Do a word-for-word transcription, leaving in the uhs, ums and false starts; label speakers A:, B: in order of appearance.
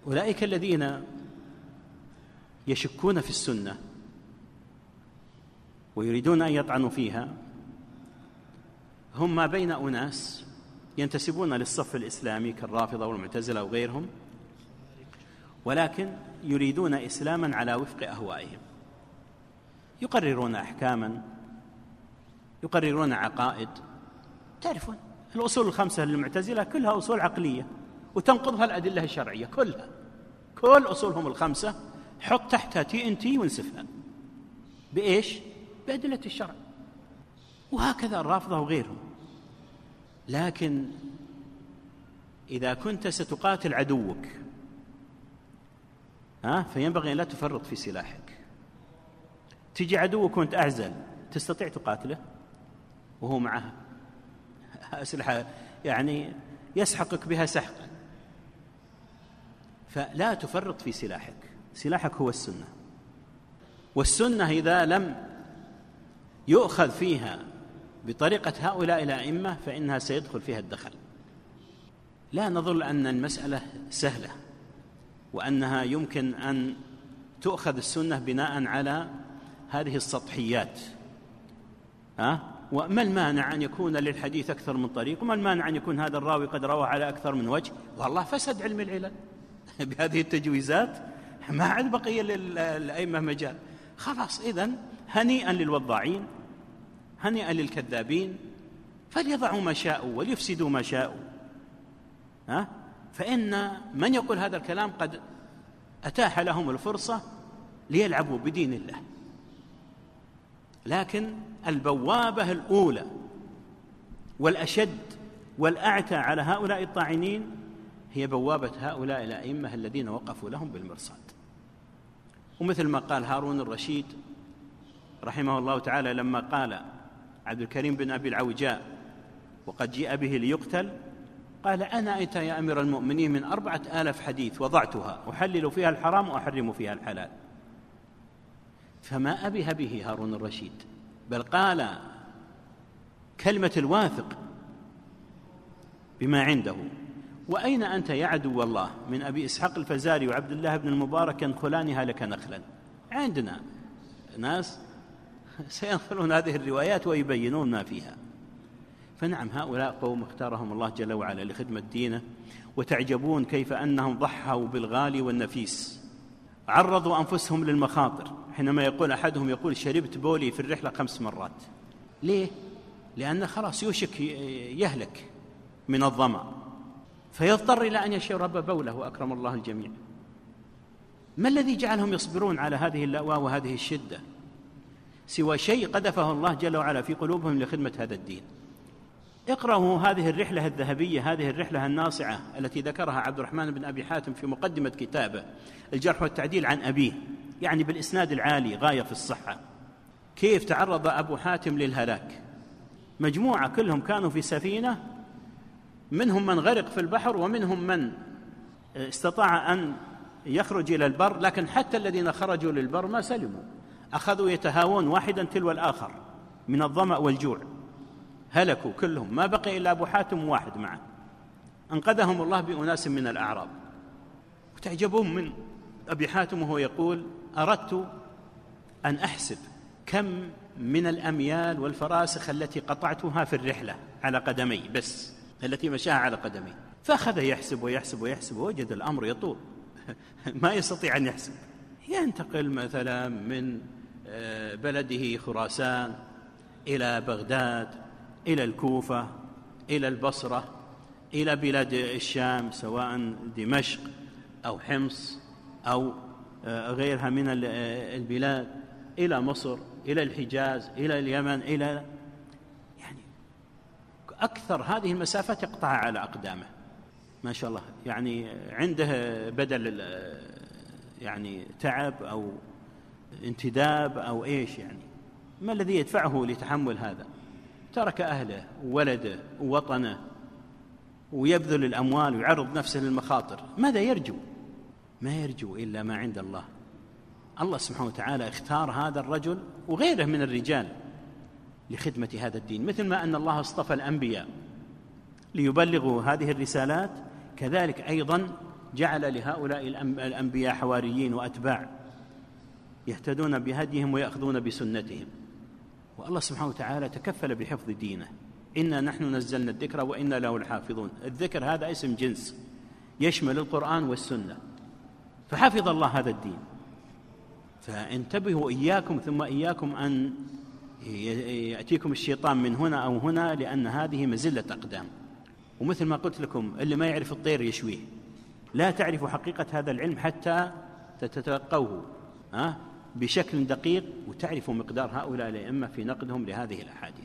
A: أولئك الذين يشكون في السنة ويريدون أن يطعنوا فيها هم ما بين أناس ينتسبون للصف الإسلامي كالرافضة والمعتزلة وغيرهم، ولكن يريدون إسلاما على وفق أهوائهم، يقررون أحكاما، يقررون عقائد. تعرفون الأصول الخمسة للمعتزلة كلها أصول عقلية وتنقضها الأدلة الشرعية كلها، كل أصولهم الخمسة حط تحتها تي ان تي وانسفها بإيش؟ بأدلة الشرع. وهكذا الرافضة وغيرهم. لكن إذا كنت ستقاتل عدوك ها فينبغي أن لا تفرط في سلاحك. تجي عدوك وانت أعزل، تستطيع تقاتله وهو معها أسلحة يعني يسحقك بها سحقا، فلا تفرط في سلاحك. سلاحك هو السنة، والسنة إذا لم يؤخذ فيها بطريقة هؤلاء الأئمة فإنها سيدخل فيها الدخل. لا نظن أن المسألة سهلة وأنها يمكن أن تؤخذ السنة بناء على هذه السطحيات. ها؟ وما المانع أن يكون للحديث أكثر من طريق، وما المانع أن يكون هذا الراوي قد روى على أكثر من وجه. والله فسد علم العلل بهذه التجويزات، ما عاد بقية للأئمة مجال. خلاص، إذن هنيئا للوضاعين، هنيئا للكذابين، فليضعوا ما شاءوا وليفسدوا ما شاءوا. ها؟ فإن من يقول هذا الكلام قد أتاح لهم الفرصة ليلعبوا بدين الله. لكن البوابة الأولى والأشد والأعتى على هؤلاء الطاعنين هي بوابة هؤلاء الأئمة الذين وقفوا لهم بالمرصاد. ومثل ما قال هارون الرشيد رحمه الله تعالى لما قال عبد الكريم بن أبي العوجاء وقد جيء به ليقتل، قال: أنا أتى يا أمير المؤمنين من أربعة آلاف حديث وضعتها أحلل فيها الحرام وأحرم فيها الحلال. فما أبه به هارون الرشيد، بل قال كلمة الواثق بما عنده. وأين أنت يا عدو الله من أبي إسحاق الفزاري وعبد الله بن المبارك ينخلانها لك نخلا؟ عندنا ناس سينخلون هذه الروايات ويبينون ما فيها. فنعم، هؤلاء قوم اختارهم الله جل وعلا لخدمة دينه، وتعجبون كيف أنهم ضحوا بالغالي والنفيس، عرضوا أنفسهم للمخاطر. حينما يقول أحدهم يقول: شربت بولي في الرحلة خمس مرات. ليه؟ لأن خلاص يوشك يهلك من الظمأ، فيضطر إلى أن يشرب بوله، أكرم الله الجميع. ما الذي جعلهم يصبرون على هذه اللأواء وهذه الشدة سوى شيء قذفه الله جل وعلا في قلوبهم لخدمة هذا الدين؟ اقرأوا هذه الرحلة الذهبية، هذه الرحلة الناصعة التي ذكرها عبد الرحمن بن أبي حاتم في مقدمة كتابه الجرح والتعديل عن أبيه، يعني بالإسناد العالي غاية في الصحة. كيف تعرض أبو حاتم للهلاك؟ مجموعة كلهم كانوا في سفينة، منهم من غرق في البحر ومنهم من استطاع أن يخرج إلى البر، لكن حتى الذين خرجوا للبر ما سلموا، أخذوا يتهاون واحدا تلو الآخر من الظمأ والجوع، هلكوا كلهم، ما بقي إلا أبو حاتم واحد معه، أنقذهم الله بأناس من الأعراب. وتعجبون من أبي حاتم وهو يقول: أردت أن أحسب كم من الأميال والفراسخ التي قطعتها في الرحلة على قدمي، بس التي مشاها على قدمي. فأخذ يحسب ويحسب ويحسب، ووجد الأمر يطول ما يستطيع أن يحسب. ينتقل مثلا من بلده خراسان إلى بغداد، إلى الكوفة، إلى البصرة، إلى بلاد الشام سواء دمشق أو حمص أو غيرها من البلاد، إلى مصر، إلى الحجاز، إلى اليمن، إلى يعني أكثر هذه المسافات يقطعها على أقدامه، ما شاء الله. يعني عنده بدل يعني تعب أو انتداب أو إيش، يعني ما الذي يدفعه لتحمل هذا؟ ترك أهله وولده ووطنه ويبذل الأموال ويعرض نفسه للمخاطر. ماذا يرجو؟ ما يرجو إلا ما عند الله. الله سبحانه وتعالى اختار هذا الرجل وغيره من الرجال لخدمة هذا الدين، مثل ما أن الله اصطفى الأنبياء ليبلغوا هذه الرسالات، كذلك أيضا جعل لهؤلاء الأنبياء حواريين وأتباع يهتدون بهديهم ويأخذون بسنتهم، والله سبحانه وتعالى تكفل بحفظ دينه. إنا نحن نزلنا الذكر وإنا له الحافظون. الذكر هذا اسم جنس يشمل القرآن والسنة، فحفظ الله هذا الدين. فانتبهوا إياكم ثم إياكم أن يأتيكم الشيطان من هنا أو هنا، لأن هذه مزلة أقدام. ومثل ما قلت لكم، اللي ما يعرف الطير يشويه. لا تعرفوا حقيقة هذا العلم حتى تتلقوه بشكل دقيق وتعرفوا مقدار هؤلاء الأئمة في نقدهم لهذه الأحاديث.